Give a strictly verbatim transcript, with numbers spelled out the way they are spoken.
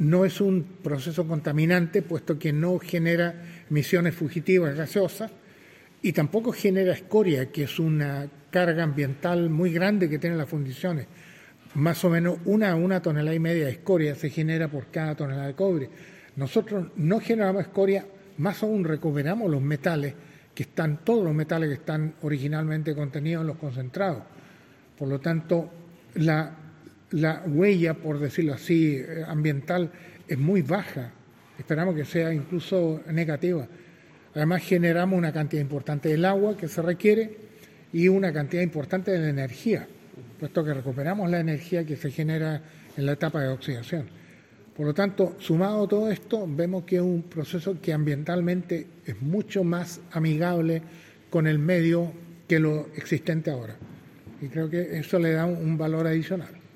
no es un proceso contaminante, puesto que no genera emisiones fugitivas gaseosas y tampoco genera escoria, que es una carga ambiental muy grande que tienen las fundiciones. Más o menos una, una tonelada y media de escoria se genera por cada tonelada de cobre. Nosotros no generamos escoria, más aún recuperamos los metales, que están, todos los metales que están originalmente contenidos en los concentrados. Por lo tanto, la, la huella, por decirlo así, ambiental es muy baja. Esperamos que sea incluso negativa. Además, generamos una cantidad importante del agua que se requiere y una cantidad importante de la energía, puesto que recuperamos la energía que se genera en la etapa de oxidación. Por lo tanto, sumado a todo esto, vemos que es un proceso que ambientalmente es mucho más amigable con el medio que lo existente ahora. Y creo que eso le da un valor adicional.